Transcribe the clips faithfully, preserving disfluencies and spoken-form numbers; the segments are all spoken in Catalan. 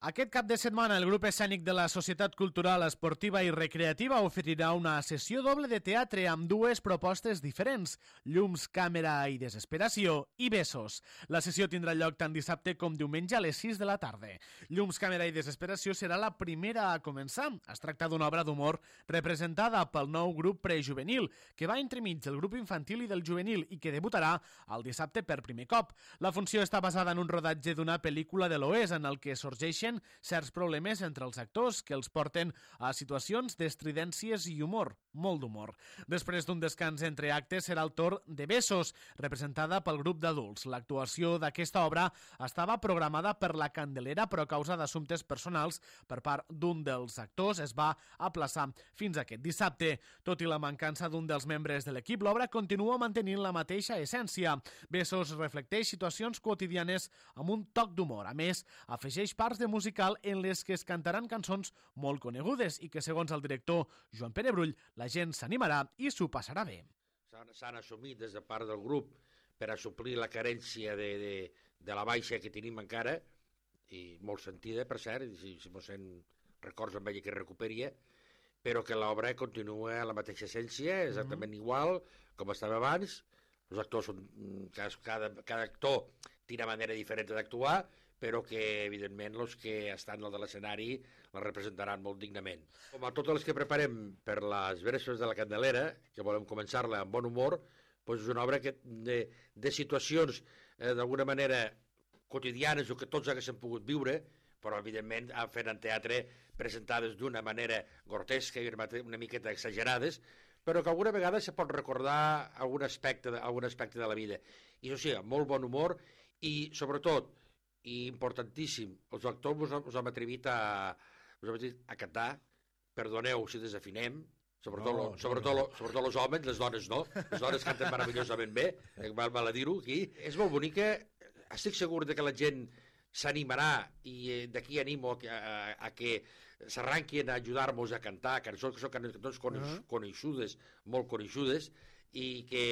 Aquest cap de setmana el grup escènic de la Societat Cultural, Esportiva i Recreativa oferirà una sessió doble de teatre amb dues propostes diferents, Llums, Càmera i Desesperació i Besos. La sessió tindrà lloc tant dissabte com diumenge a les sis de la tarda. Llums, Càmera i Desesperació serà la primera a començar. Es tracta d'una obra d'humor representada pel nou grup prejuvenil, que va entremig del grup infantil i del juvenil i que debutarà el dissabte per primer cop. La funció està basada en un rodatge d'una pel·lícula de l'Oest en el que sorgeixen certs problemes entre els actors que els porten a situacions d'estridències i humor, molt d'humor. Després d'un descans entre actes serà el torn de Besos, representada pel grup d'adults. L'actuació d'aquesta obra estava programada per la Candelera, però a causa d'assumptes personals per part d'un dels actors es va aplaçar fins aquest dissabte. Tot i la mancança d'un dels membres de l'equip, l'obra continua mantenint la mateixa essència. Besos reflecteix situacions quotidianes amb un toc d'humor. A més, afegeix parts de musical en les que es cantaran cançons molt conegudes i que, segons el director Joan Pere Brull, la gent s'animarà i s'ho passarà bé. S'han assumit des de part del grup per a suplir la carència de, de, de la baixa que tenim encara, i molt sentida, per cert, si, si mos en records amb ella que recuperia, però que l'obra continua a la mateixa essència, exactament mm-hmm. igual com estava abans. Els actors són, cada, cada actor té una manera diferent d'actuar, però que, evidentment, els que estan al de l'escenari la representaran molt dignament. Com a totes les que preparem per les versos de la Candelera, que volem començar-la amb bon humor, doncs és una obra que de, de situacions, eh, d'alguna manera, quotidianes o que tots haguéssim pogut viure, però, evidentment, fent en teatre presentades d'una manera grotesca i una miqueta exagerades, però que alguna vegada se pot recordar algun aspecte, algun aspecte de la vida. I això sí, amb molt bon humor i, sobretot, i importantíssim, els actors us hem atrevit a, us hem atrevit a cantar, perdoneu si desafinem, sobretot, no, lo, sobretot, no. Lo, sobretot els homes, les dones no, les dones canten meravellosament bé, val mal a dir-ho aquí. És molt bonica, estic segur de que la gent s'animarà i d'aquí animo a, a, a que s'arranquin a ajudar-nos a cantar cançons que són cançons coneixudes, molt coneixudes, i que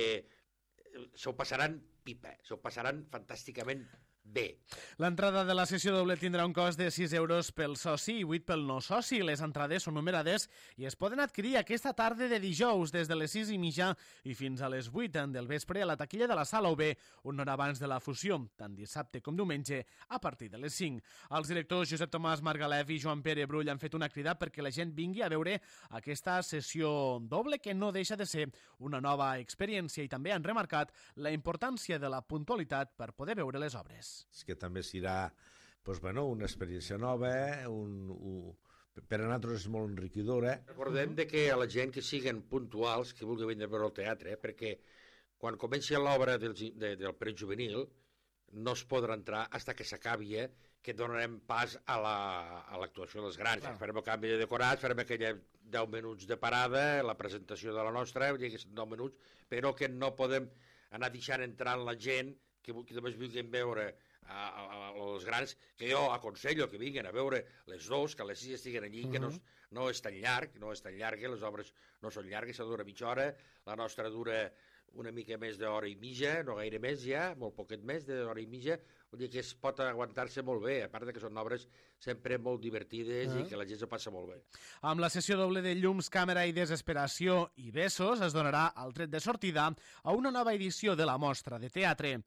s'ho passaran pipa, s'ho passaran fantàsticament bé. L'entrada de la sessió doble tindrà un cost de sis euros pel soci i vuit pel no soci. Les entrades són numerades i es poden adquirir aquesta tarda de dijous des de les sis i mitja i fins a les vuit del vespre a la taquilla de la Sala U B, una hora abans de la fusió, tant dissabte com diumenge, a partir de les cinc. Els directors Josep Tomàs Margalef i Joan Pere Brull han fet una crida perquè la gent vingui a veure aquesta sessió doble, que no deixa de ser una nova experiència, i també han remarcat la importància de la puntualitat per poder veure les obres. Que també serà pues, bueno, una experiència nova, un, un, per a nosaltres és molt enriquidora. Recordem de que a la gent que siguen puntuals, que vulgui venir a veure el teatre, eh, perquè quan comenci l'obra del, de, del prejuvenil no es podrà entrar fins que s'acabi, eh, que donarem pas a l'actuació la, dels grans. Clar. Farem el canvi de decorats, farem aquella deu minuts de parada, la presentació de la nostra, vull dir que són deu minuts, però que no podem anar deixant entrar la gent que, que només vulguin veure a, a, a, els grans, que jo aconsello que vinguin a veure les dos, que les sis estiguen allí, uh-huh. que no, no és tan llarg, no és tan llarg, les obres no són llargues, se dura mitja hora, la nostra dura una mica més d'hora i mitja, no gaire més ja, molt poquet més d'hora i mitja, vull dir que es pot aguantar-se molt bé, a part de que són obres sempre molt divertides uh-huh. i que la gent s'ho passa molt bé. Amb la sessió doble de Llums, Càmera i Desesperació i Besos es donarà el tret de sortida a una nova edició de la Mostra de Teatre.